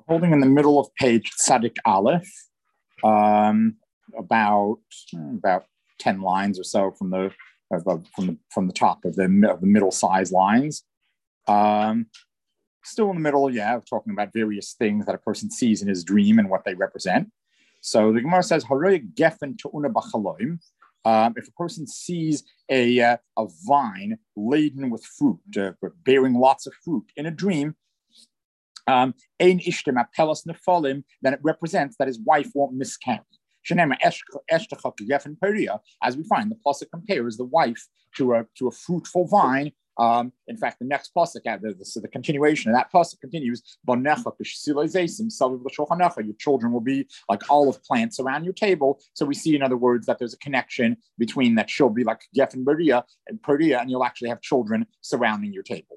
Holding in the middle of page Tzadik Aleph, about 10 lines or so from the top of the middle size lines. Still in the middle, talking about various things that a person sees in his dream and what they represent. So the Gemara says, if a person sees a vine laden with fruit, bearing lots of fruit in a dream, then it represents that his wife won't miscarry. As we find, the pasuk compares the wife to a fruitful vine. In fact, the next pasuk, the continuation of that pasuk continues, your children will be like olive plants around your table. So we see, in other words, that there's a connection between that she'll be like Geffen Beria, and you'll actually have children surrounding your table.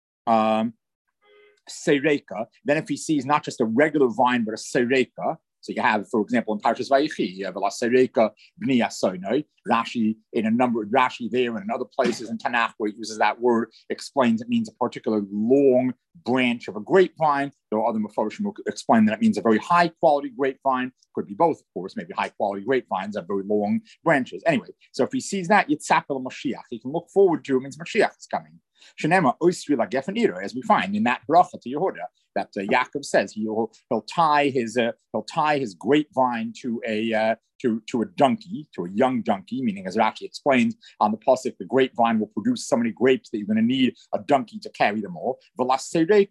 Seireka, then if he sees not just a regular vine, but a seireka, so you have, for example, in Parshas Vayechi, you have a Seireka B'ni Asonoi. Rashi there and in other places in Tanakh where it uses that word, explains it means a particular long branch of a grapevine. There are other Mefarshim who explain that it means a very high quality grapevine. Could be both, of course. Maybe high quality grapevines have very long branches. Anyway, so if he sees that, Yitzapel Mashiach, he can look forward to it, means Mashiach is coming. Shenema Oisri La Geffen Ira, as we find in that bracha to Yehuda, that Yaakov says he'll tie his grapevine to a donkey, to a young donkey, meaning, as it actually explains on the pasuk, the grapevine will produce so many grapes that you're going to need a donkey to carry them all. And to a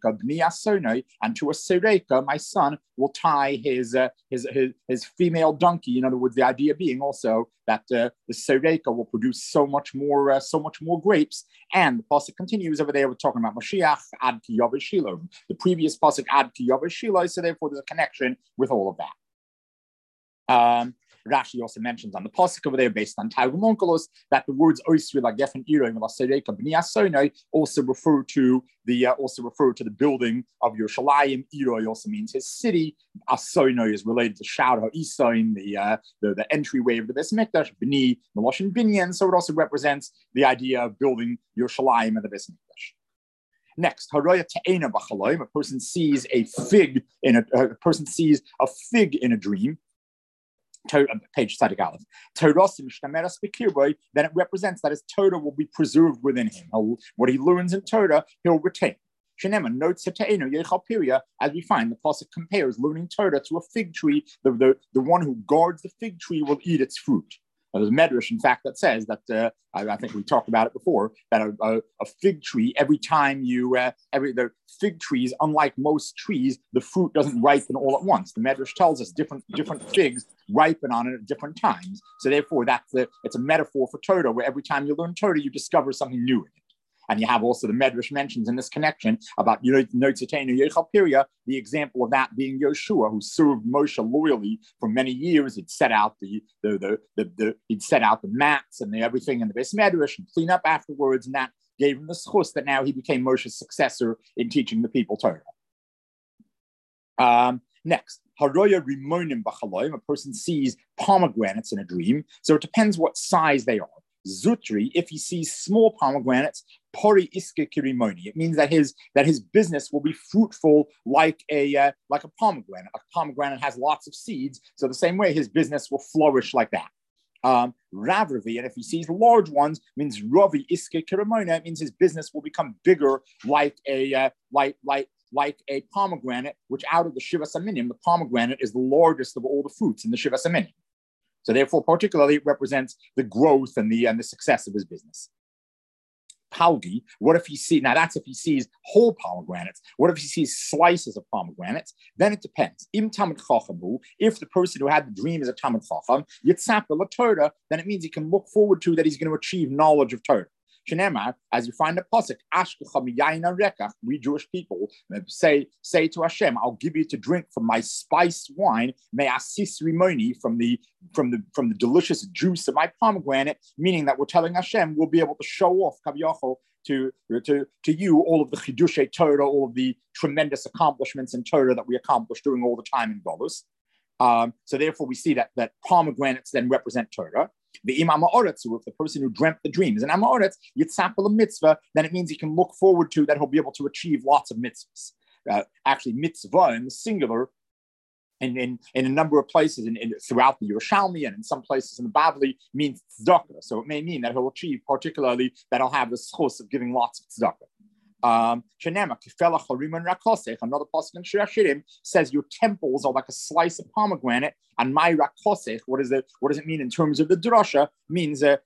sereka, my son will tie his female donkey. In other words, the idea being also that the sereka will produce so much more grapes. And the pasuk continues over there. We're talking about Mashiach ad ki yav Shiloh. The previous pasuk ad ki yav Shiloh. So therefore, there's a connection with all of that. Rashi also mentions on the pasuk over there, based on Targum Onkelos, that the words Oisri La Geffen Ira and La Sereka B'ni Asonoi also refer to the building of Yerushalayim. Ira also means his city. Asonoi is related to Shout HaIsoin, the entryway of the Beis Mikdash. B'ni Meloshin Binyan, so it also represents the idea of building Yerushalayim and the Beis Mikdash. Next, Haroya Te'ena B'Chaloim, a person sees a fig in a dream. Page Tzadik Aleph. Then it represents that his Torah will be preserved within him. What he learns in Torah, he'll retain. Shenema notes as we find, the pasuk compares learning Torah to a fig tree. The one who guards the fig tree will eat its fruit. There's a medrash, in fact, that says that I think we talked about it before, that a fig tree, every time the fig trees, unlike most trees, the fruit doesn't ripen all at once. The medrash tells us different figs ripen on it at different times. So therefore, it's a metaphor for Torah, where every time you learn Torah, you discover something new in it. And you have also the Medrash mentions in this connection about the example of that being Yoshua, who served Moshe loyally for many years. He'd set out the mats and everything in the Beis Medrash and clean up afterwards, and that gave him the schus that now he became Moshe's successor in teaching the people Torah. Next, Haroya Rimonim B'Chaloim, a person sees pomegranates in a dream. So it depends what size they are. Zutri, if he sees small pomegranates, pori iske kirimoni. It means that his business will be fruitful like a pomegranate. A pomegranate has lots of seeds, so the same way his business will flourish like that. Ravravi, and if he sees large ones, means Ravi iske kirimona. It means his business will become bigger like a pomegranate, which out of the Shivas Aminim, the pomegranate is the largest of all the fruits in the Shivas Aminim. So therefore, particularly, it represents the growth and the success of his business. Palgi, what if he sees, now that's if he sees whole pomegranates. What if he sees slices of pomegranates? Then it depends. Im Talmid Chacham, if the person who had the dream is a Talmid Chacham, Yitzapel Torah, then it means he can look forward to that he's going to achieve knowledge of Torah. Shenema, as you find the pasuk, we Jewish people say to Hashem, I'll give you to drink from my spiced wine, may asis rimoni, from the delicious juice of my pomegranate, meaning that we're telling Hashem we'll be able to show off Kaviyachol to you all of the Chidushei Torah, all of the tremendous accomplishments in Torah that we accomplished during all the time in Golus. So therefore we see that pomegranates then represent Torah. The Imam Ha'aretz, if the person who dreamt the dream is an Am Ha'aretz, Yitzapel a mitzvah, then it means he can look forward to that he'll be able to achieve lots of mitzvahs. actually mitzvah in the singular in a number of places throughout the Yerushalmi and in some places in the Bavli means tzedakah. So it may mean that he'll achieve, particularly, that he'll have the schus of giving lots of tzedakah. Another pasuk in Shir Hashirim says your temples are like a slice of pomegranate, and my rakosech, what does it mean in terms of the drasha? Means even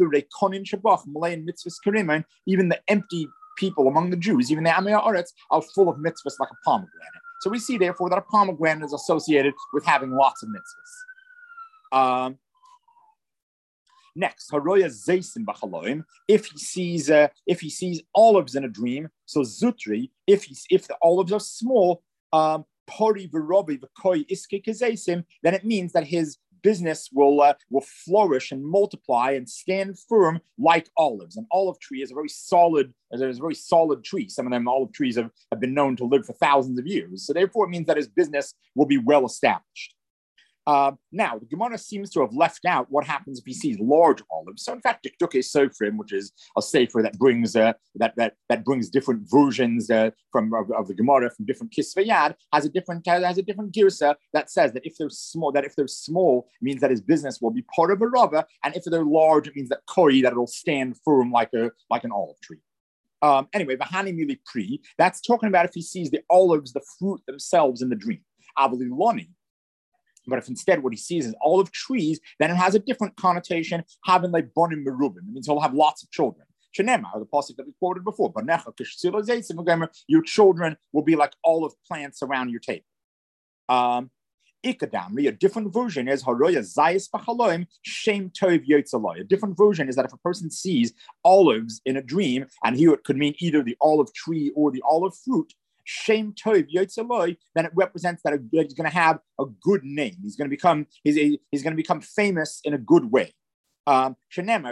the empty people among the Jews, even the Amei Haaretz, are full of mitzvahs like a pomegranate. So we see, therefore, that a pomegranate is associated with having lots of mitzvahs. Next, haroya zeisim b'chaloim. If he sees olives in a dream, so zutri. If the olives are small, pori v'robi v'koi iske kezeisim, then it means that his business will flourish and multiply and stand firm like olives. An olive tree is a very solid tree. Some of them olive trees have been known to live for thousands of years. So therefore, it means that his business will be well established. Now, the Gemara seems to have left out what happens if he sees large olives. So, in fact, Dikduke Sofrim, which is a sefer that brings that brings different versions of the Gemara from different Kisvei Yad, has a different girsa that says that if they're small, it means that his business will be part of a rava, and if they're large, it means that kori, that it'll stand firm like an olive tree. Anyway, Vahani Mili Pri, that's talking about if he sees the olives, the fruit themselves in the dream. Avali Loni. But if instead what he sees is olive trees, then it has a different connotation. Having like bonim merubim, it means he'll have lots of children. Shenema, the pasuk that we quoted before. Your children will be like olive plants around your table. Ikadamri, a different version is haroya zayis b'chaloim shem tov yotzaloi. A different version is that if a person sees olives in a dream, and here it could mean either the olive tree or the olive fruit, Shem Tov Yotzaloi, then it represents that he's going to have a good name. He's going to become famous in a good way. As we find a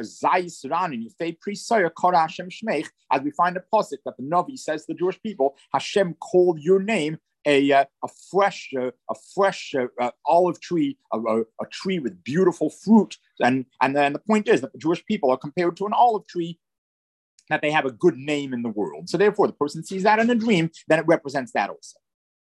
pasuk that the Navi says to the Jewish people, Hashem called your name a fresh olive tree, a tree with beautiful fruit, and then the point is that the Jewish people are compared to an olive tree, that they have a good name in the world. So therefore, the person sees that in a dream, then it represents that also.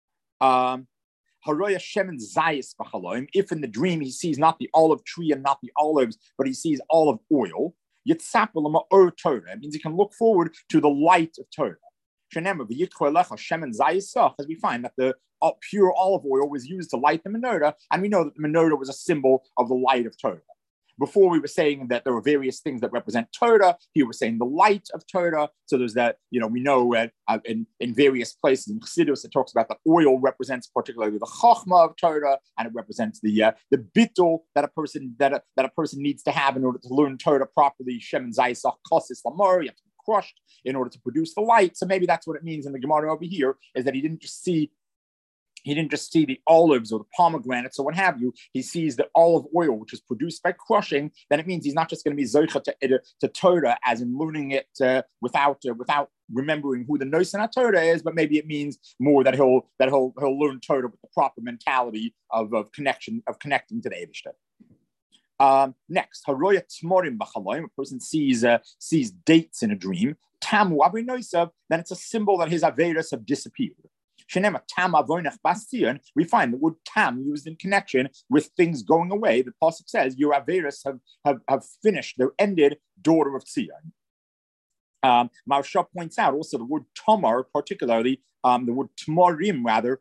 If in the dream he sees not the olive tree and not the olives, but he sees olive oil, it means he can look forward to the light of Torah. As we find that the pure olive oil was used to light the menorah, and we know that the menorah was a symbol of the light of Torah. Before we were saying that there were various things that represent Torah. Here we're saying the light of Torah. So there's that, we know in various places in Chassidus, it talks about the oil represents particularly the Chachma of Torah, and it represents the bittul that a person needs to have in order to learn Torah properly. Shem and Zayisach Kosis Lamar, you have to be crushed in order to produce the light. So maybe that's what it means in the Gemara over here, is that he didn't just see the olives or the pomegranates or what have you. He sees the olive oil, which is produced by crushing. Then it means he's not just going to be zoicha to Torah, as in learning it without remembering who the Nosen Torah is, but maybe it means more that he'll learn Torah with the proper mentality of connecting to the Eibishter. Next, haroya tmorim b'chaloim. A person sees dates in a dream. Tamu avri noisav. Then it's a symbol that his averos have disappeared. We find the word tam used in connection with things going away. The pasuk says, your averos have finished, they're ended, daughter of Tzion. Maharsha points out also the word tomar, particularly the word tmorim rather,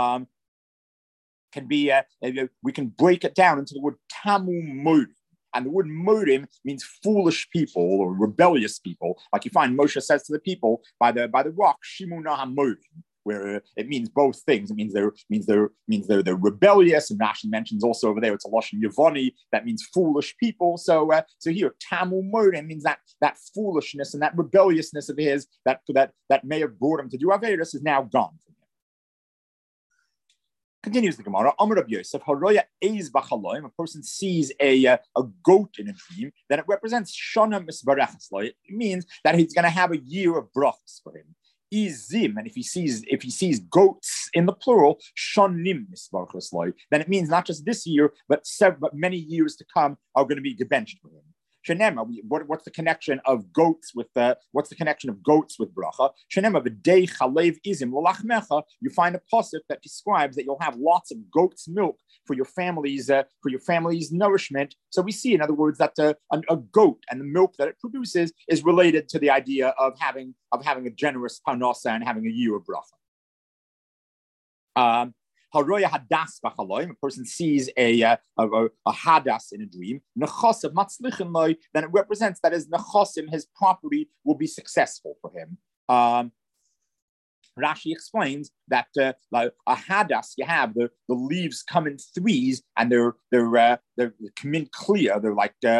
can be, we can break it down into the word tamu modim. And the word modim means foolish people or rebellious people. Like you find Moshe says to the people by the rock, Shimuna HaModim, where it means both things. It means they're rebellious, and Rashi mentions also over there it's a lashon Yevoni that means foolish people. So here Tamu Modim means that foolishness and that rebelliousness of his that may have brought him to do Averis is now gone from him. Continues the Gemara. Amar Rabbi Yosef, haroya eiz b'chaloim. A person sees a goat in a dream, then it represents shana misbarachas. It means that he's going to have a year of brachas for him. Izim, and if he sees goats in the plural, shonim misbarachas, then it means not just this year, but many years to come are going to be gebenched for him. Shenema, what's the connection of goats with bracha? Shenema v'dei chalev izim l'lachmecha. You find a pasuk that describes that you'll have lots of goat's milk for your family's nourishment. So we see, in other words, that a goat and the milk that it produces is related to the idea of having a generous parnasa and having a year of bracha. Haroya hadas b'chaloim, a person sees a hadas in a dream, nechosim matzlichin loy, then it represents that his nechosim, his property, will be successful for him. Rashi explains that like a hadas, you have the leaves come in threes and they're come in clear. They're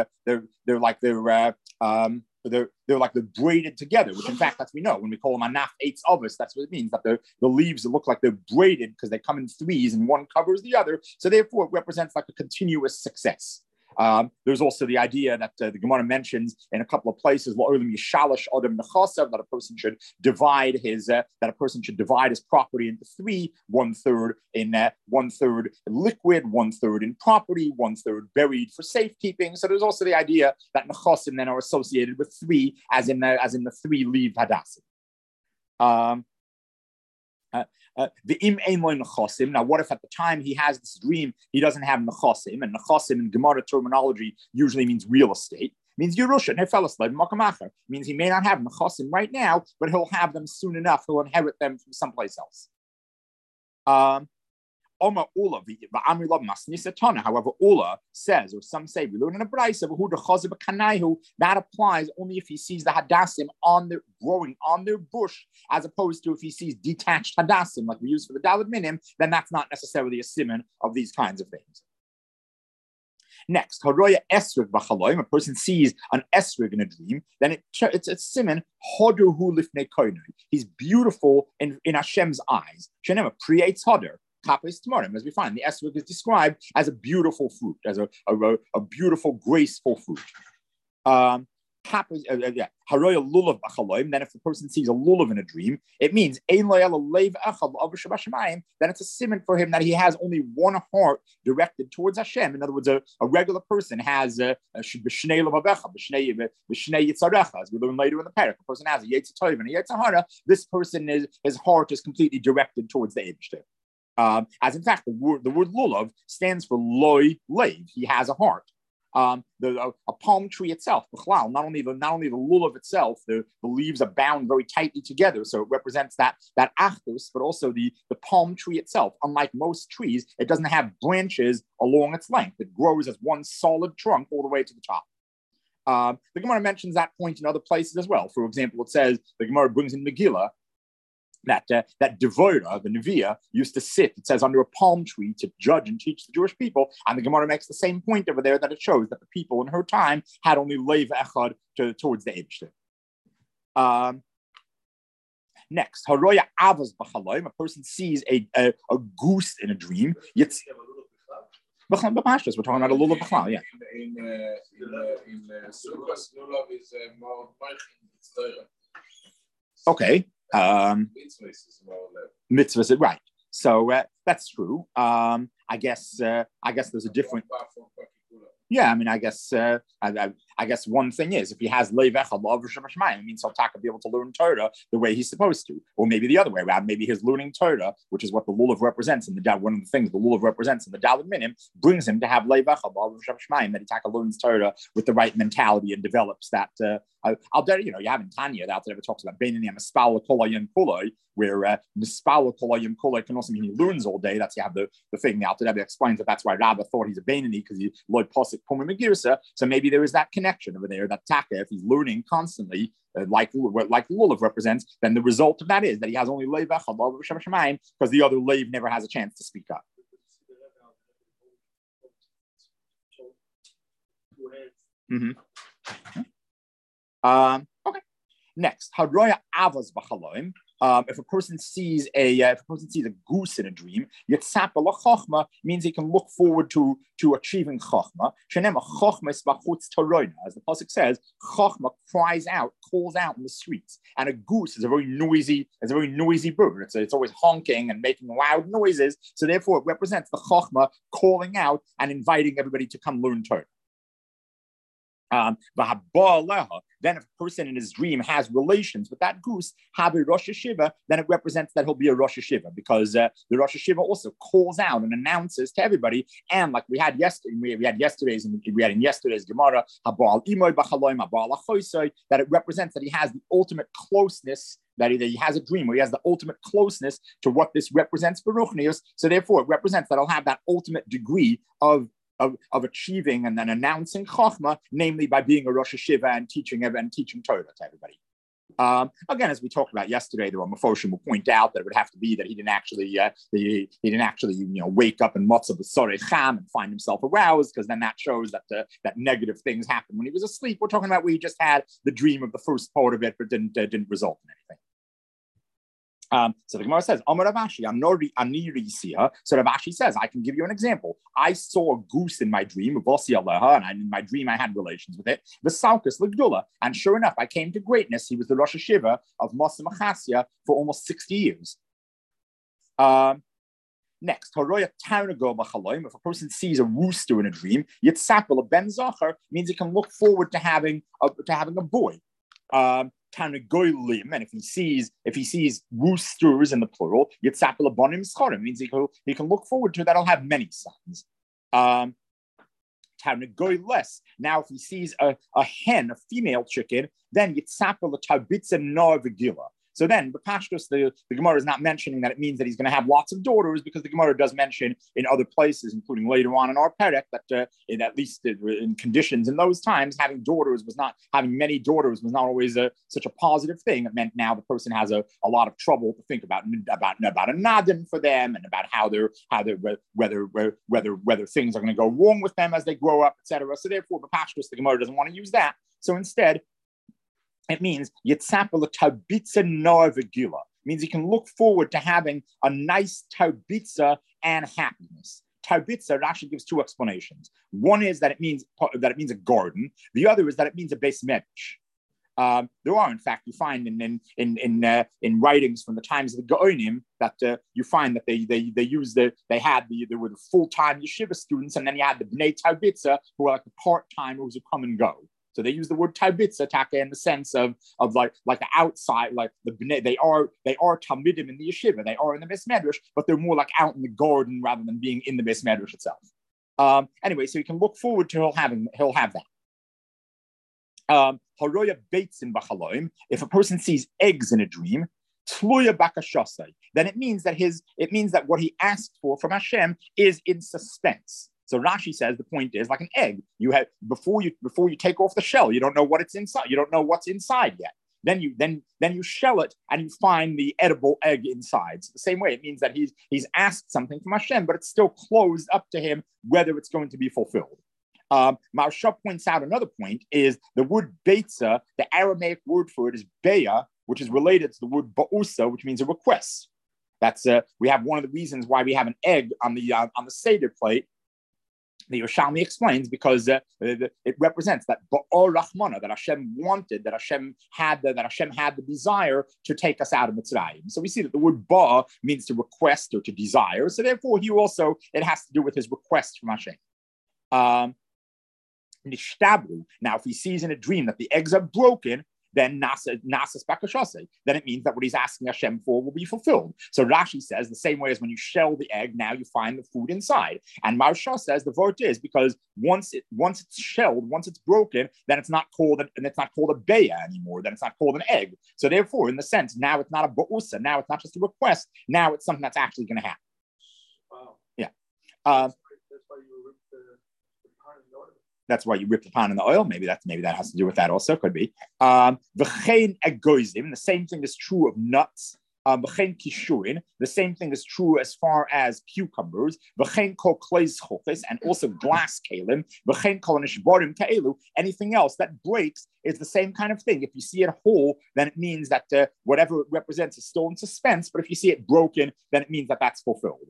braided together, which in fact, as we know, when we call them anaf eitz avos, that's what it means, that the leaves look like they're braided because they come in threes and one covers the other. So therefore, it represents like a continuous success. There's also the idea that the Gemara mentions in a couple of places that a person should divide his property into three: 1/3 in 1/3 liquid, 1/3 in property, 1/3 buried for safekeeping. So there's also the idea that nechasim then are associated with three, as in the three-leaved hadassim. The im ein loy nechasim. Now, what if at the time he has this dream, he doesn't have nechasim? And nechasim in Gemara terminology usually means real estate. Means Yerusha, Nefelas Lev Makamacher. Means he may not have nechasim right now, but he'll have them soon enough. He'll inherit them from someplace else. However, Ula says, or some say, we learn in a brayso, that applies only if he sees the hadassim growing on their bush, as opposed to if he sees detached hadassim, like we use for the Daled Minim, then that's not necessarily a siman of these kinds of things. Next, Haroya Esrig b'chaloim, a person sees an Esrig in a dream, then it's siman, Hoduhu lifnei koinui. He's beautiful in Hashem's eyes. Shenema creates Hodor. Kapis Tmorim, as we find, the esrog is described as a beautiful fruit, as a beautiful, graceful fruit. Haroya lulav b'chaloim. Then, if the person sees a lulav in a dream, it means then it's a siman for him that he has only one heart directed towards Hashem. In other words, a regular person has b'shnei lavavecha, b'shnei yitzarecha, as we learn later in the parak. A person has a yetzer tov and a yetzer hara. This person his heart is completely directed towards the Eibishter. As in fact, the word lulav stands for loy leiv. He has a heart. A palm tree itself, not only the lulav itself, the leaves are bound very tightly together, so it represents that achdus, but also the palm tree itself. Unlike most trees, it doesn't have branches along its length. It grows as one solid trunk all the way to the top. The Gemara mentions that point in other places as well. For example, it says, the Gemara brings in Megillah, that Devorah, the Neviah, used to sit, it says, under a palm tree to judge and teach the Jewish people. And the Gemara makes the same point over there, that it shows that the people in her time had only leiv echad towards the Eibishter. Next, Haroya avos b'chaloim, a person sees a goose in a dream. We're talking about a lulav b'chlal, yeah. Okay. Mitzvahs, right? So that's true. I guess there's a different. Yeah, I mean, I guess one thing is, if he has leiv echad la'av Hashem Hashemayim, it means he'll be able to learn Torah the way he's supposed to, or maybe the other way around. Maybe his learning Torah, which is what the lulav represents in one of the things the lulav represents in the Daled Minim, brings him to have leiv echad la'av Hashem Hashemayim, that he learns Torah with the right mentality and develops that. You have in Tanya that ever talks about Beinani Mispal Kolayim Kolay, where Mispal Kolayim Kolay can also mean he learns all day. That's you have the thing. The Alter Rebbe explains that that's why Rabbah thought he's a Beinani, because he Lord Posik Pumim Megirsa. So maybe there is that connection over there. That Taka, if he's learning constantly, like Lulav represents, then the result of that is that he has only Leiv Echad L'Shem Shemayim, because the other Leiv never has a chance to speak up. Mm-hmm. Okay. Next, Haroya avos b'chaloim. If a person sees a goose in a dream, Yitzapa l'chochma means he can look forward to achieving chochma. Shenema chochma is b'chutz toroina, as the pasuk says. Chochma calls out in the streets, and a goose is a very noisy bird. It's always honking and making loud noises. So therefore, it represents the chochma calling out and inviting everybody to come learn Torah. Then if a person in his dream has relations with that goose, have a Rosh Hashiva, then it represents that he'll be a Rosh Hashiva, because the Rosh Hashiva also calls out and announces to everybody. And like we had yesterday, we had in yesterday's Gemara, that it represents that he has the ultimate closeness, that he has a dream where he has the ultimate closeness to what this represents for Ruchnius. So therefore, it represents that he'll have that ultimate degree of achieving and then announcing Chochmah, namely by being a Rosh Hashiva and teaching Torah to everybody. Again, as we talked about yesterday, the Mephoshim will point out that it would have to be that he didn't actually wake up in Motzah B'Sorei Cham and find himself aroused, because then that shows that that negative things happened when he was asleep. We're talking about where he just had the dream of the first part of it, but didn't result in anything. So the Gemara says, Amar Rav Ashi, so Rav Ashi says, I can give you an example. I saw a goose in my dream, and in my dream I had relations with it, the Salkus L'Gdula, and sure enough, I came to greatness. He was the Rosh Hashiva of Motzah Machasya for almost 60 years. Next, if a person sees a rooster in a dream, Yitzapel Ben Zachar means he can look forward to having a boy. And if he sees roosters in the plural, Yitzapel Abonim Schorim means he can look forward to that. I'll have many sons. Now, if he sees a hen, a female chicken, then Yitzapel Tabitza Norvegila. So then, the Pashtus, the Gemara is not mentioning that it means that he's going to have lots of daughters, because the Gemara does mention in other places, including later on in our Perek, that at least in conditions in those times, having many daughters was not always such a positive thing. It meant now the person has a lot of trouble to think about a nadin for them, and about whether things are going to go wrong with them as they grow up, etc. So therefore, the Pashtus, the Gemara doesn't want to use that. So instead, it means Yitzapel Tabitza Norvegila. Means he can look forward to having a nice Tabitza and happiness. Tabitza, Rashi gives two explanations. One is that it means a garden. The other is that it means a beis medrash. There are, in fact, you find in writings from the times of the Gaonim that you find that there were the full-time yeshiva students, and then you had the Bnei Tabitza, who were like the part-timers who come and go. So they use the word Tabitza taka in the sense of like the outside, like they are Talmidim in the yeshiva, they are in the beis medrash, but they're more like out in the garden rather than being in the beis medrash itself. Anyway, so you can look forward to he'll have that. Haroya beitzin b'chaloim. If a person sees eggs in a dream, tluya bakashasei, then it means that what he asked for from Hashem is in suspense. So Rashi says the point is like an egg. You have before you take off the shell, you don't know what it's inside. You don't know what's inside yet. Then you shell it and you find the edible egg inside. So the same way, it means that he's asked something from Hashem, but it's still closed up to him whether it's going to be fulfilled. Maharsha points out another point is the word beitza, the Aramaic word for it is beya, which is related to the word ba'usa, which means a request. That's we have one of the reasons why we have an egg on the Seder plate. The Yerushalmi explains because it represents that Ba'or Rahmana, that Hashem wanted, that Hashem had the desire to take us out of Mitzrayim. So we see that the word Ba means to request or to desire. So therefore, it has to do with his request from Hashem. Nishtabru. Now, if he sees in a dream that the eggs are broken, then nasas bakashase. Then it means that what he's asking Hashem for will be fulfilled. So Rashi says the same way as when you shell the egg, now you find the food inside. And Maharsha says the vort is because once it's shelled, once it's broken, then it's not called a beya anymore. Then it's not called an egg. So therefore, in the sense, now it's not a ba'usa. Now it's not just a request. Now it's something that's actually going to happen. Wow. Yeah. That's why you ripped the pan in the oil. That's why you rip the pan in the oil. Maybe that has to do with that also. Could be. V'chein egoizim. The same thing is true of nuts. V'chein kishurin. The same thing is true as far as cucumbers. V'chein kol kleis chofes, and also glass kalim. V'chein kol nishborim ka'elu. Anything else that breaks is the same kind of thing. If you see it whole, then it means that whatever it represents is still in suspense. But if you see it broken, then it means that that's fulfilled.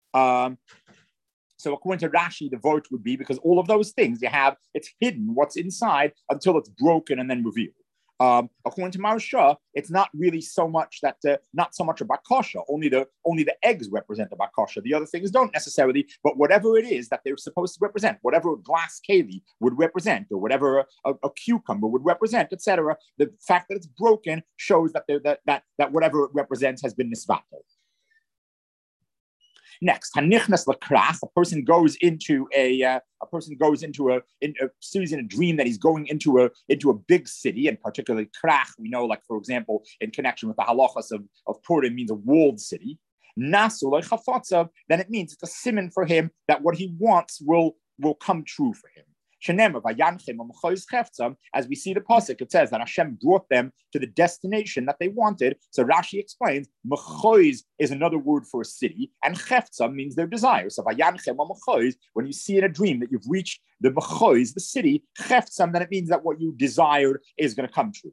So according to Rashi, the vote would be because all of those things it's hidden what's inside until it's broken and then revealed. According to Maharsha, it's not really so much that not so much a bakasha. Only the eggs represent the bakasha. The other things don't necessarily. But whatever it is that they're supposed to represent, whatever a glass keli would represent, or whatever a cucumber would represent, etc., the fact that it's broken shows that that whatever it represents has been nisvatel. Next, hanichnas lakrach, a person goes into sees in a dream that he's going into a big city, and particularly krach, we know, like for example, in connection with the halachas of Purim, means a walled city. Nasu chafotzav, then it means it's a simon for him that what he wants will come true for him. As we see the pasuk, it says that Hashem brought them to the destination that they wanted. So Rashi explains, mechois is another word for a city, and cheftzam means their desire. So when you see in a dream that you've reached the mechois, the city, cheftzam, then it means that what you desired is going to come true.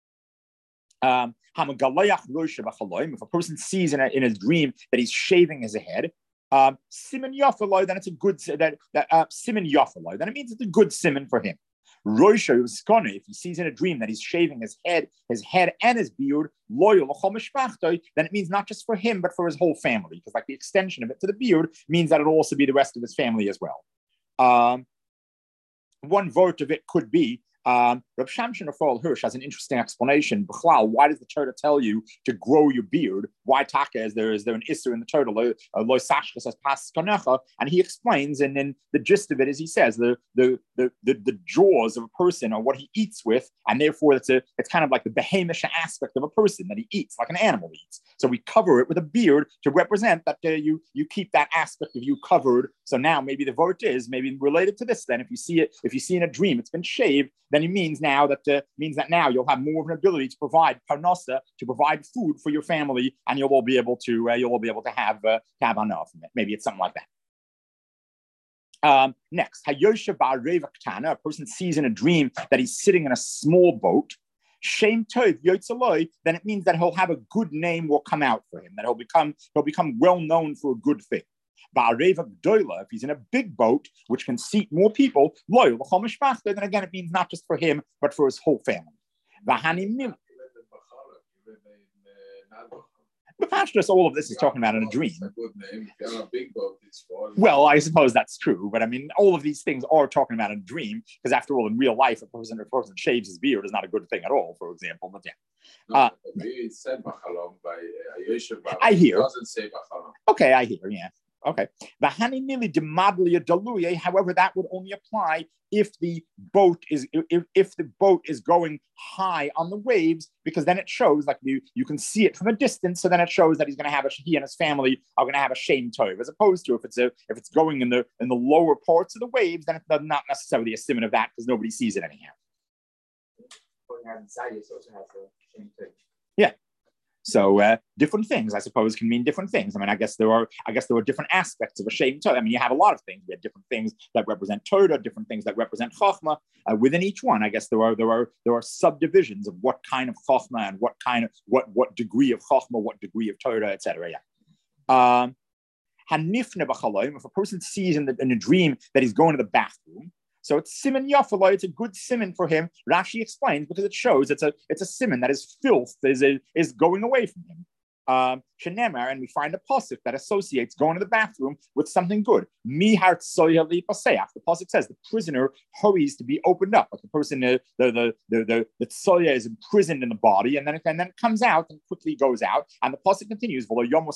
If a person sees in a dream that he's shaving his head, siman yafaloi, then it's a good siman yafaloi. Then it means it's a good siman for him. Roisha uskone, if he sees in a dream that he's shaving his head and his beard, loyal then it means not just for him but for his whole family, because like the extension of it to the beard means that it'll also be the rest of his family as well. One vort of it could be. Reb Shamshin Rafal Hirsch has an interesting explanation. B'chlal, why does the Torah tell you to grow your beard? Why taka is there an isser in the Torah? Lo sashkas as pas kanecha, and he explains, and then the gist of it is he says the jaws of a person are what he eats with, and therefore it's kind of like the behemish aspect of a person that he eats, like an animal eats. So we cover it with a beard to represent that you keep that aspect of you covered. So now maybe the vort is maybe related to this. Then if you see in a dream it's been shaved, then it means that now you'll have more of an ability to provide parnasa, to provide food for your family, and you'll all be able to have enough. Maybe it's something like that. Next, Hayosha Ba'areva Ktana, a person sees in a dream that he's sitting in a small boat. Shem Tov Yotzaloi, then it means that he'll have a good name will come out for him, that he'll become well known for a good thing. Ba'areva Gdoila, if he's in a big boat which can seat more people, loyal then again it means not just for him but for his whole family. But Pashtus, all of this is talking about in a dream. Well, I suppose that's true, but I mean, all of these things are talking about in a dream, because after all, in real life, a person shaves his beard is not a good thing at all, for example. But yeah. I hear. Okay, I hear, yeah. Okay. However, that would only apply if the boat is going high on the waves, because then it shows like you can see it from a distance. So then it shows that he and his family are going to have a shame tov, as opposed to if it's going in the lower parts of the waves, then it's not necessarily a simon of that because nobody sees it anyhow. Yeah. So different things, I suppose, can mean different things. I mean, I guess there are different aspects of a shem Torah. I mean, you have a lot of things. We have different things that represent Torah, different things that represent Chachma. Within each one, I guess there are subdivisions of what kind of Chachma and what degree of Chachma, what degree of Torah, etc. Yeah. Hanifne b'chaloim. If a person sees in a dream that he's going to the bathroom. So it's siman yafaloi. It's a good siman for him. Rashi explains because it shows it's a siman that is filth is going away from him. Shenemar, and we find a pasuk that associates going to the bathroom with something good. Mihar tsoya li paseach. The pasuk says the prisoner hurries to be opened up. Like the person, the tsoya is imprisoned in the body, and then it comes out and quickly goes out. And the pasuk continues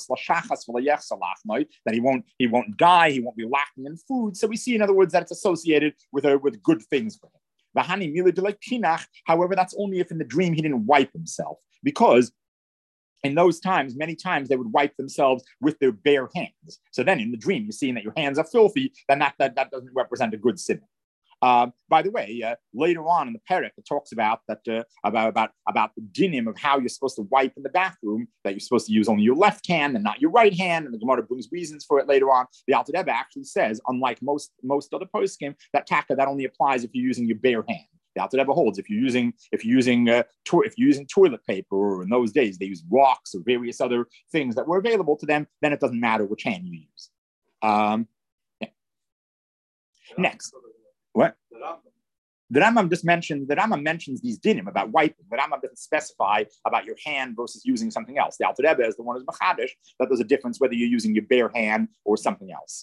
that he won't die, he won't be lacking in food. So we see, in other words, that it's associated with good things for him. However, that's only if in the dream he didn't wipe himself, because in those times, many times they would wipe themselves with their bare hands. So then in the dream, you're seeing that your hands are filthy, then that doesn't represent a good sin. By the way, later on in the parak, it talks about that about the dinim of how you're supposed to wipe in the bathroom, that you're supposed to use only your left hand and not your right hand, and the Gemara brings reasons for it later on. The Alter Rebbe actually says, unlike most other poskim, that only applies if you're using your bare hand. The Alter Rebbe holds if you're using toilet paper, or in those days they used rocks or various other things that were available to them, then it doesn't matter which hand you use. Yeah. Next, what? The Rambam mentions these dinim about wiping. The Rambam doesn't specify about your hand versus using something else. The Alter Rebbe is the one who's machadish that there's a difference whether you're using your bare hand or something else.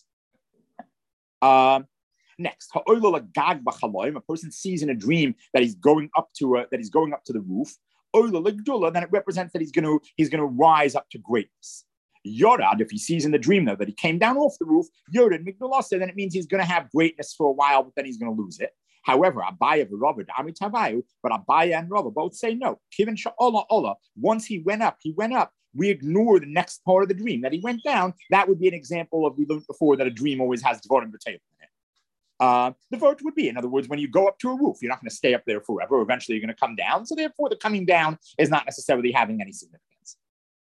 Next, a person sees in a dream that he's going up to the roof. Then it represents that he's going to rise up to greatness. Yorad, if he sees in the dream though that he came down off the roof, Yorad Migdalasa, then it means he's going to have greatness for a while, but then he's going to lose it. However, Abaya and Rava, but Abaya and Rava both say no. Kivin Sha'Ola, once he went up. We ignore the next part of the dream that he went down. That would be an example of, we learned before that a dream always has Dvarim B'Teilim in it. The vote would be, in other words, when you go up to a roof, you're not going to stay up there forever. Eventually, you're going to come down. So therefore, the coming down is not necessarily having any significance.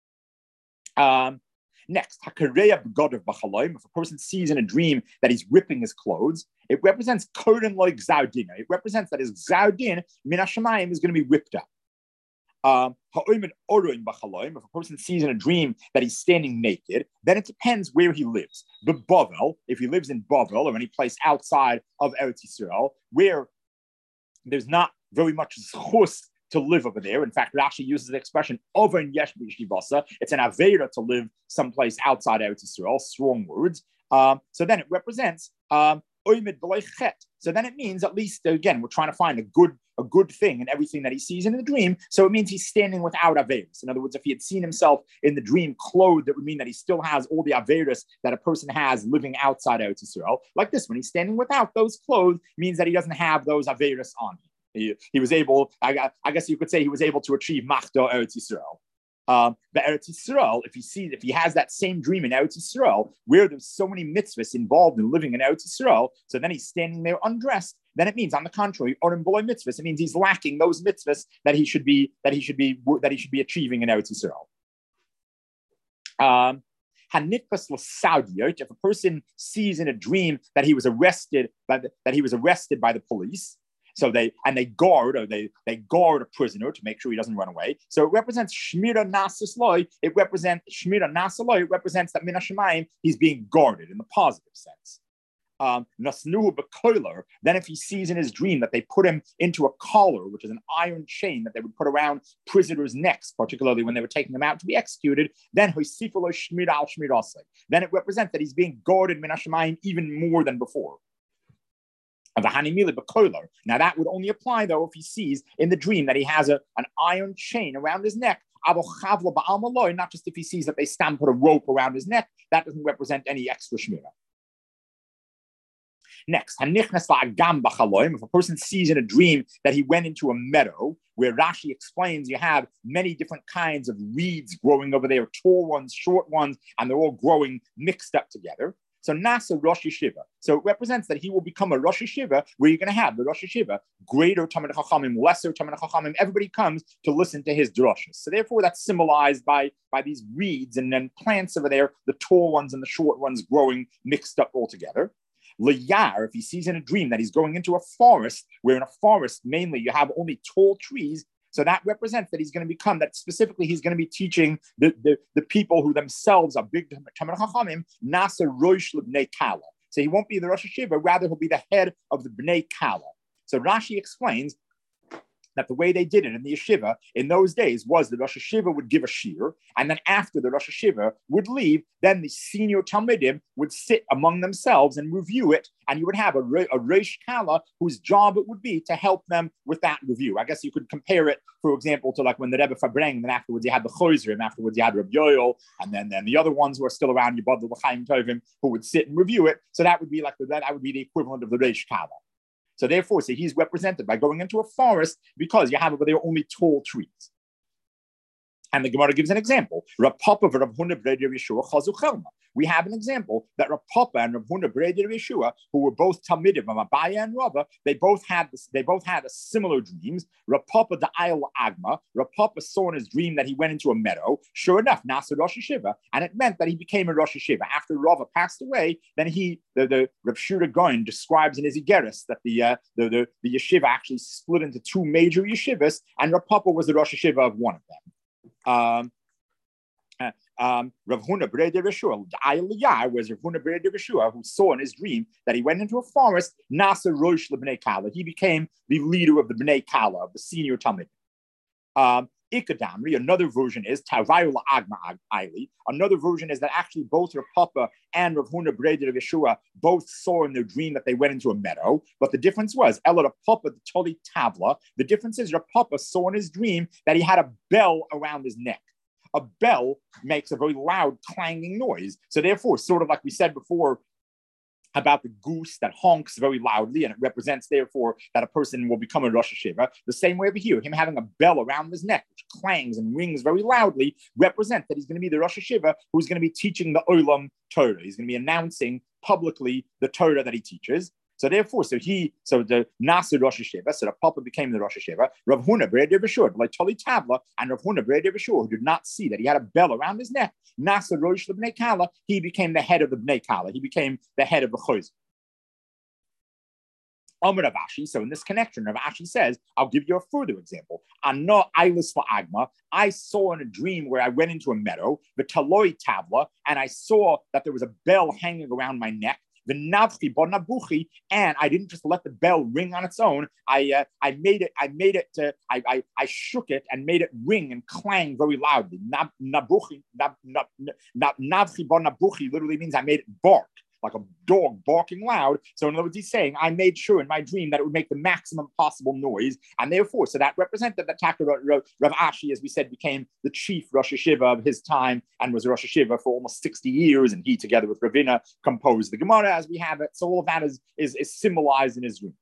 Next, if a person sees in a dream that he's ripping his clothes, it represents koden like zaudin. It represents that his zaudin min hashamayim is going to be ripped up. If a person sees in a dream that he's standing naked, then it depends where he lives. But Bavel, if he lives in Bavel or any place outside of Eretz Yisrael, where there's not very much zchus to live over there. In fact, Rashi uses the expression over in yesh b'yeshivasa. It's an avera to live someplace outside Eretz Yisrael. Strong words. So then it represents oimid b'loy chet. So then it means, at least again, we're trying to find a good thing in everything that he sees in the dream. So it means he's standing without averis. In other words, if he had seen himself in the dream clothed, that would mean that he still has all the averis that a person has living outside Eretz Yisrael. Like this one, he's standing without those clothes, means that he doesn't have those averis on him. He was able, I guess you could say he was able to achieve Machdo Eretz Yisrael. But Eretz Yisrael, if he has that same dream in Eretz Yisrael, where there's so many mitzvahs involved in living in Eretz Yisrael, so then he's standing there undressed, then it means, on the contrary, Orim Boloi mitzvahs, it means he's lacking those mitzvahs that he should be achieving in Eretz Yisrael. If a person sees in a dream that he was arrested by the police, so they guard a prisoner to make sure he doesn't run away. So it represents Shmira Nasasloi. It represents Shmira Nasaloi. It represents that Min HaShamayim, he's being guarded in the positive sense. Nasnuhu B'Koiler. Then if he sees in his dream that they put him into a collar, which is an iron chain that they would put around prisoners' necks, particularly when they were taking them out to be executed, then Hoisifalo Shmira Al Shmirasai. Then it represents that he's being guarded Min HaShamayim even more than before. Now that would only apply though if he sees in the dream that he has an iron chain around his neck. Not just if he sees that they put a rope around his neck. That doesn't represent any extra shmira. Next, if a person sees in a dream that he went into a meadow, where Rashi explains you have many different kinds of reeds growing over there, tall ones, short ones, and they're all growing mixed up together. So Nasa Rosh Yeshiva. So it represents that he will become a Rosh Yeshiva, where you're going to have the Rosh Yeshiva, greater Talmid Chachamim, lesser Talmid Chachamim. Everybody comes to listen to his drushes. So therefore, that's symbolized by these reeds and then plants over there, the tall ones and the short ones growing mixed up all together. Liyar, if he sees in a dream that he's going into a forest, where in a forest mainly you have only tall trees. So that represents that he's going to become, that specifically he's going to be teaching the people who themselves are big Talmid Chachamim, Nasa Rosh L'Bnei Kala. So he won't be the Rosh Yeshiva, rather he'll be the head of the Bnei Kala. So Rashi explains that the way they did it in the yeshiva in those days was the Rosh Yeshiva would give a shir, and then after the Rosh Yeshiva would leave, then the senior Talmidim would sit among themselves and review it, and you would have a Reish Kala whose job it would be to help them with that review. I guess you could compare it, for example, to like when the Rebbe Fabreng, and then afterwards you had the Chozrim, afterwards you had Reb Yoel, and then the other ones who are still around, Yibad L'Chaim Tovim, who would sit and review it. So that would be like that would be the equivalent of the Reish Kala. So therefore, he's represented by going into a forest because you have over there only tall trees. And the Gemara gives an example. We have an example that Rav Papa and Rav Huna Breder Yeshua, who were both Talmidim of Abaya and Rava, they both had a similar dreams. Rav Papa the Ayel Agma. Rav Papa saw in his dream that he went into a meadow. Sure enough, Nasa Rosh Yeshiva, and it meant that he became a Rosh Yeshiva. After Rava passed away, then the Rav Shura Goin describes in his Igeris that the yeshiva actually split into two major yeshivas, and Rav Papa was the Rosh Yeshiva of one of them. Rav Huna B'rei de Reshua, Ayaliyah was Rav Huna B'rei de Reshua, who saw in his dream that he went into a forest, Nasa Rosh LeBnei Kala. He became the leader of the Bnei Kala, of the senior Talmud. Ikadamri, another version is Tavayula Agma Aili. Another version is that actually both Rav Papa and Rav Huna B'rei de Reshua both saw in their dream that they went into a meadow. But the difference was Ella Rav Papa the Toli Tavla. The difference is Rav Papa saw in his dream that he had a bell around his neck. A bell makes a very loud clanging noise. So therefore, sort of like we said before about the goose that honks very loudly, and it represents therefore that a person will become a Rosh Hashiva. The same way over here, him having a bell around his neck, which clangs and rings very loudly, represents that he's going to be the Rosh Hashiva who's going to be teaching the Olam Torah. He's going to be announcing publicly the Torah that he teaches. So therefore, so the Nasir Rosh Hashiva, so the Papa became the Rosh Hashiva. Rav Huna B'rei de Reshua, like Toli Tavla, and Rav Huna B'rei de Reshua, who did not see that he had a bell around his neck, Nasir Rosh LeBnei Kala, he became the head of the Bnei Kala. He became the head of the Chozeh. Amar Rav Ashi, so in this connection, Rav Ashi says, I'll give you a further example. Ano Eilis Agma, I saw in a dream where I went into a meadow, the Taloi Tavla, and I saw that there was a bell hanging around my neck. The Navchi Bonabuchi, and I didn't just let the bell ring on its own. I shook it and made it ring and clang very loudly. Navchi Bonabuchi literally means I made it bark, like a dog barking loud. So in other words, he's saying, I made sure in my dream that it would make the maximum possible noise. And therefore, so that represented that Rav Ashi, as we said, became the chief Rosh Hashiva of his time and was Rosh Hashiva for almost 60 years. And he, together with Ravina, composed the Gemara as we have it. So all of that is symbolized in his dream.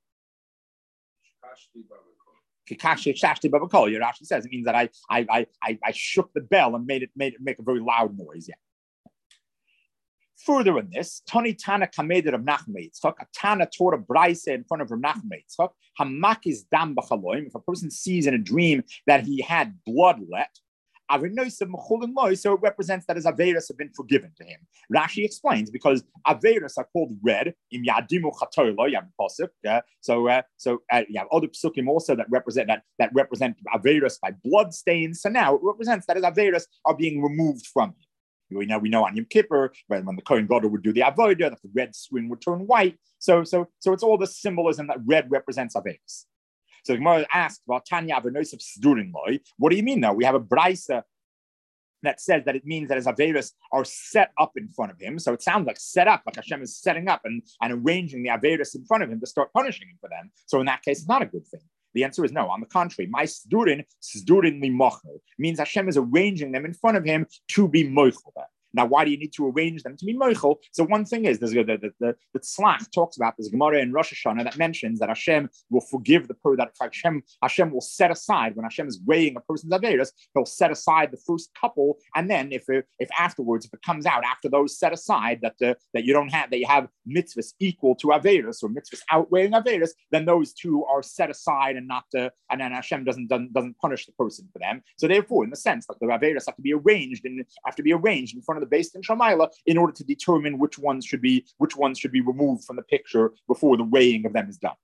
Kikashi Shashti Babakol, Rashi says it means that I shook the bell and made it make a very loud noise. Yeah. Further in this, Tani Tana Kameder of Nachman Yitzchak, a Tana taught a Braise in front of Rav Nachman Yitzchak, Hamakis Dam B'chaloim, if a person sees in a dream that he had bloodlet, so it represents that his Averis have been forgiven to him. Rashi explains, because Averis are called red, Im Yadimu Chatoilo, you have a pasuk. So you have other psukim also that represent Averis by blood stains. So now it represents that his Averis are being removed from him. We know on Yom Kippur, when the Kohen Gadol would do the avodah, that the red string would turn white. So it's all the symbolism that red represents Averis. So the Gemara asks about Tanya Averos of Sdurin Loi. What do you mean though? We have a brisa that says that it means that his Averis are set up in front of him. So it sounds like set up, like Hashem is setting up and arranging the Averis in front of him to start punishing him for them. So in that case, it's not a good thing. The answer is no. On the contrary, my sdurin limochel means Hashem is arranging them in front of him to be moichel. Now, why do you need to arrange them to be moichel? So one thing is, there's the Tzlach talks about, there's Gemara in Rosh Hashanah that mentions that Hashem will forgive the person, that Hashem will set aside, when Hashem is weighing a person's Averis, he'll set aside the first couple, and then if afterwards, if it comes out after those set aside that you have mitzvahs equal to Averis or mitzvahs outweighing Averis, then those two are set aside and then Hashem doesn't punish the person for them. So therefore, in the sense that the Averis have to be arranged in front of the Beis Din Shamayla in order to determine which ones should be removed from the picture before the weighing of them is done.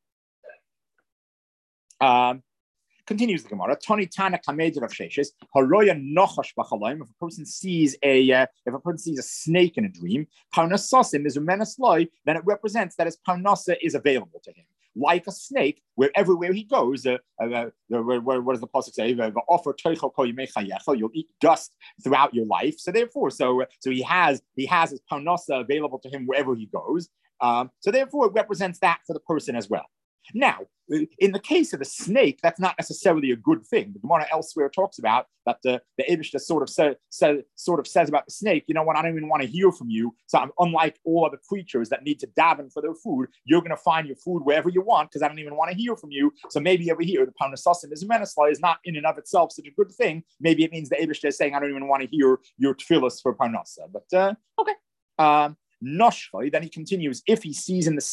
Continues the Gemara. Tani Tana Kameder of Sheshes. Haroya Nochash B'chalaim. If a person sees a snake in a dream, Parnasasim is Umenasloi, then it represents that his Parnasa is available to him. Like a snake, where everywhere he goes, what does the pasuk say? You'll eat dust throughout your life. So therefore, so he has his parnasa available to him wherever he goes. So therefore, it represents that for the person as well. Now, in the case of the snake, that's not necessarily a good thing. The Gemara elsewhere talks about that the Eibishter sort of says about the snake, you know what, I don't even want to hear from you. So I'm unlike all other creatures that need to daven for their food. You're going to find your food wherever you want because I don't even want to hear from you. So maybe over here, the Parnasasim is Menesla is not in and of itself such a good thing. Maybe it means the Eibishter is saying, I don't even want to hear your tefillas for Parnasa. But okay. Noshchai, then he continues, if he sees in the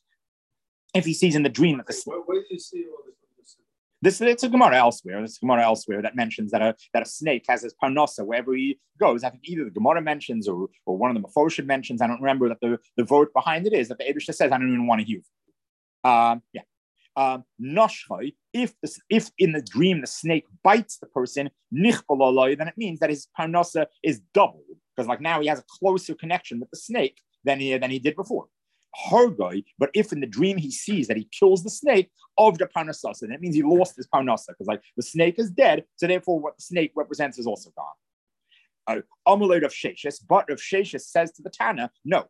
dream that the snake. Where do you see all this? It's a Gemara elsewhere. There's a Gemara elsewhere that mentions that a snake has his parnasa wherever he goes. I think either the Gemara mentions or one of the Mefoshim mentions. I don't remember that the vote behind it is that the Eibishter says, I don't even want to hear. Noshchai, If in the dream the snake bites the person, then it means that his parnasa is doubled, because like now he has a closer connection with the snake than he did before. But if in the dream he sees that he kills the snake of the parnasa, so that means he lost his parnasa, because like the snake is dead, so therefore what the snake represents is also gone. Amalei Rav Sheshes, but Rav Sheshes says to the Tana, no,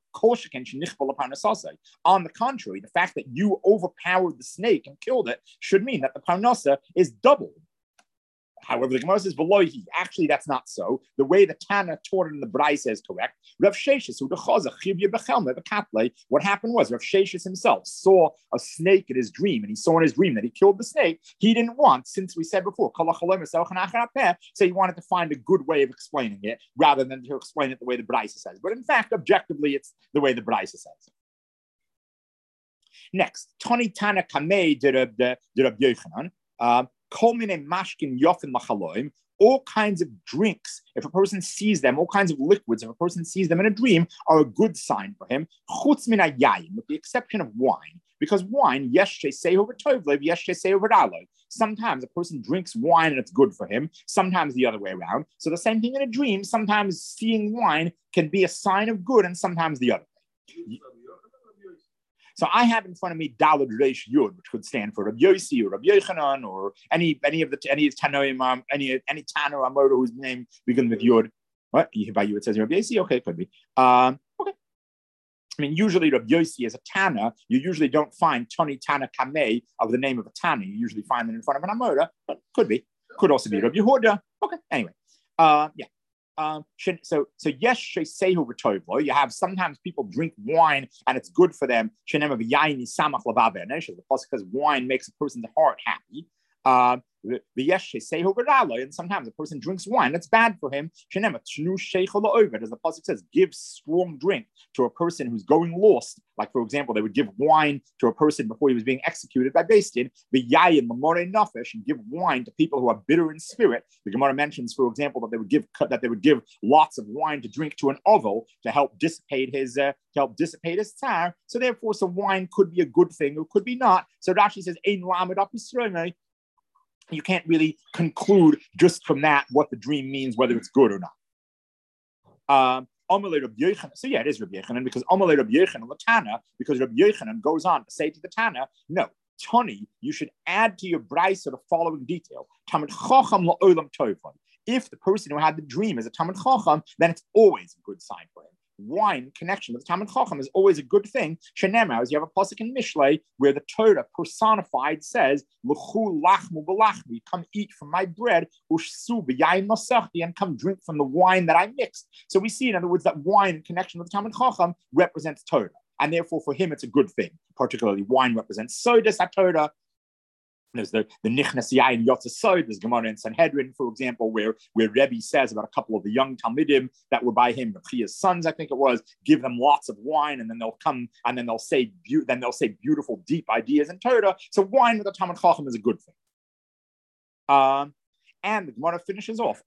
on the contrary, the fact that you overpowered the snake and killed it should mean that the parnasa is doubled. However, the Gemara says, actually, that's not so. The way the Tana taught it in the Braisa is correct. Rav Sheshes, what happened was Rav Sheshes himself saw a snake in his dream, and he saw in his dream that he killed the snake. He didn't want, since we said before, so he wanted to find a good way of explaining it rather than to explain it the way the Braisa says. But in fact, objectively, it's the way the Braisa says. Next, Tani Tana Kamei did Rabbi Yochanan. All kinds of drinks, if a person sees them, all kinds of liquids, if a person sees them in a dream, are a good sign for him, with the exception of wine. Because wine, sometimes a person drinks wine and it's good for him, sometimes the other way around. So the same thing in a dream, sometimes seeing wine can be a sign of good and sometimes the other way. So I have in front of me Daled Reish Yud, which could stand for Rabbi Yossi or Rabbi Yochanan or any Tanoim, any Tana or Amora whose name begins with Yud. What? By you it says Rabbi Yossi? Okay, it could be. Okay. I mean, usually Rabbi Yossi as a Tana, you usually don't find Tani Tana Kamei of the name of a Tana. You usually find it in front of an Amora, but could be. Could also be Rabbi Yehuda. Okay, anyway. Yeah. So yes, you have sometimes people drink wine and it's good for them. Because wine makes a person's heart happy. And sometimes a person drinks wine that's bad for him. As the pasuk says, give strong drink to a person who's going lost. Like for example, they would give wine to a person before he was being executed by Beis Din, and give wine to people who are bitter in spirit. The Gemara mentions, for example, that they would give lots of wine to drink to an oval to help dissipate his tzar. So therefore, some wine could be a good thing or could be not. So Rashi says, "Ein lamed up Yisrael." You can't really conclude just from that what the dream means, whether it's good or not. So yeah, it is Rabbi Yochanan, because Amalei Rabbi Yochanan Latana, because Rabbi Yochanan goes on to say to the Tana, no, Tani, you should add to your Braisa the following detail. Tamid Chacham la'olam tovon. If the person who had the dream is a Tamid Chacham, then it's always a good sign for him. Wine connection with the Talmud Chacham is always a good thing. Shenema, as you have a pasuk in Mishlei where the Torah personified says, "L'chu lachmu b'lachmi, come eat from my bread, ushsu b'yayin masachti, and come drink from the wine that I mixed." So we see, in other words, that wine in connection with the Talmud Chacham represents Torah, and therefore for him it's a good thing. Particularly, wine represents Sodas HaTorah. There's the Nichnas Yain Yotzasod. There's Gemara in Sanhedrin, for example, where Rebbe says about a couple of the young Talmidim that were by him, Chia's sons, I think it was, give them lots of wine, and then they'll come and then they'll say beautiful, deep ideas in Torah. So wine with a Talmud Chacham is a good thing. And the Gemara finishes off.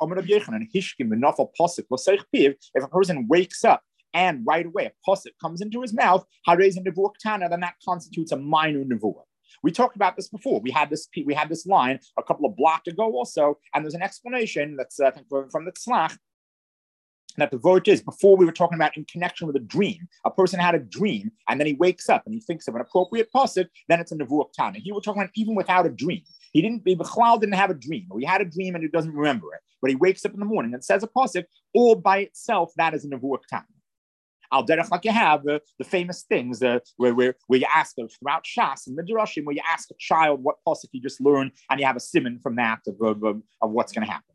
If a person wakes up and right away a pasuk comes into his mouth, then that constitutes a minor nevuah. We talked about this before. We had this line a couple of blocks ago also, and there's an explanation that's I think from the Tzlach that the vote is before we were talking about in connection with a dream. A person had a dream and then he wakes up and he thinks of an appropriate pasuk, then it's a nevuah tana. He was talking about even without a dream. Bechlal didn't have a dream, or he had a dream and he doesn't remember it, but he wakes up in the morning and says a pasuk, all by itself, that is a nevuah tana. Al derech, like you have the famous things where you ask throughout Shas and Midrashim, where you ask a child what pasuk you just learned, and you have a siman from that of what's going to happen.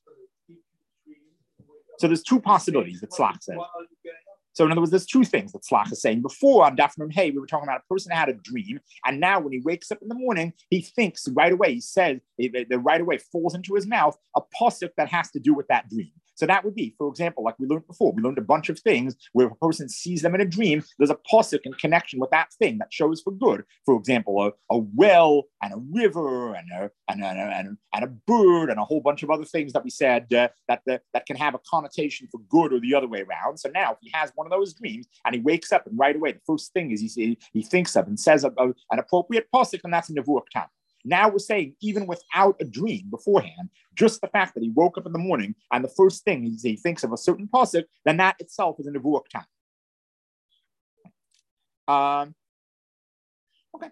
So there's two possibilities that Tzlach says. So in other words, there's two things that Tzlach is saying. Before on Daf Nun Hey, we were talking about a person who had a dream, and now when he wakes up in the morning, he thinks right away. He says that right away falls into his mouth a pasuk that has to do with that dream. So that would be, for example, like we learned before, we learned a bunch of things where if a person sees them in a dream, there's a pasuk in connection with that thing that shows for good. For example, a well and a river and a bird and a whole bunch of other things that we said that can have a connotation for good or the other way around. So now if he has one of those dreams and he wakes up and right away the first thing is he thinks of and says an appropriate pasuk, and that's a nevuah tana. Now we're saying, even without a dream beforehand, just the fact that he woke up in the morning and the first thing he thinks of a certain pasuk, then that itself is a nevuah time. Okay.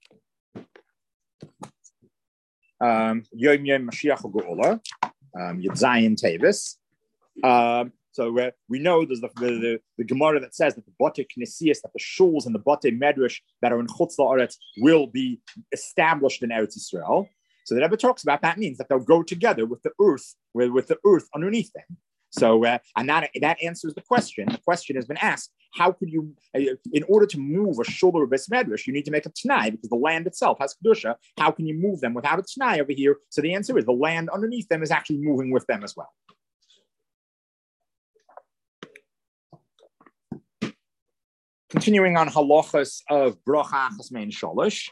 Yom Yom Mashiach Geula, Yud Zayin Tevis. So we know there's the Gemara that says that the Bate Knesias, that the shuls and the Bate Medrash that are in Chutz La'aretz will be established in Eretz Yisrael. So the Rebbe talks about that means that they'll go together with the earth, with the earth underneath them. So and that answers the question. The question has been asked: how could you, in order to move a shul or a bes medrash, you need to make a t'nai because the land itself has kedusha. How can you move them without a t'nai over here? So the answer is the land underneath them is actually moving with them as well. Continuing on halachas of bracha chasmein shalosh.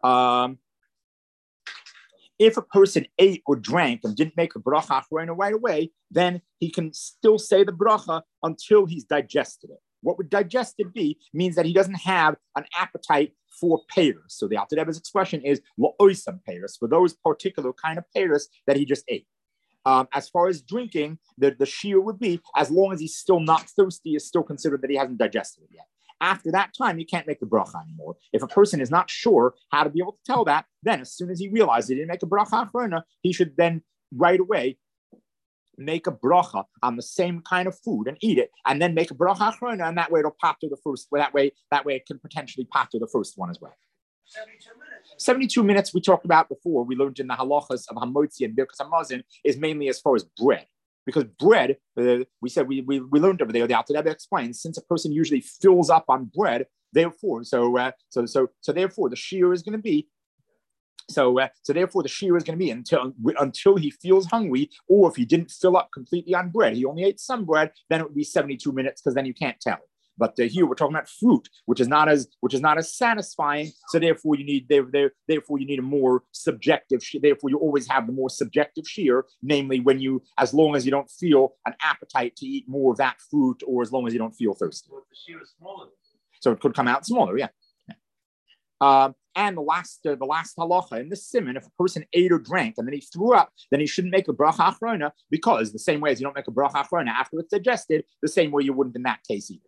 If a person ate or drank and didn't make a bracha achrona right away, then he can still say the bracha until he's digested it. What would digested be means that he doesn't have an appetite for peiros. So the Alter Rebbe's expression is lo'oisam peiros, for those particular kind of peiros that he just ate. As far as drinking, the shiur would be, as long as he's still not thirsty, is still considered that he hasn't digested it yet. After that time, you can't make the bracha anymore. If a person is not sure how to be able to tell that, then as soon as he realizes he didn't make a bracha achrona, he should then right away make a bracha on the same kind of food and eat it, and then make a bracha achrona, and that way it'll pater the first. That way it can potentially pater the first one as well. 72 minutes. 72 minutes we talked about before. We learned in the halachas of hamotzi and birkas hamazon is mainly as far as bread. Because bread, we said we learned over there. The Alter Rebbe explains, since a person usually fills up on bread, therefore, therefore the shiur is going to be. Therefore the shiur is going to be until he feels hungry, or if he didn't fill up completely on bread, he only ate some bread, then it would be 72 minutes because then you can't tell. But here we're talking about fruit, which is not as satisfying. So therefore you need a more subjective. Therefore you always have the more subjective shiur, namely as long as you don't feel an appetite to eat more of that fruit, or as long as you don't feel thirsty. Well, the shiur is smaller. So it could come out smaller, yeah. And the last halacha in this siman, if a person ate or drank and then he threw up, then he shouldn't make a bracha achrona, because the same way as you don't make a bracha achrona after it's digested, the same way you wouldn't in that case either.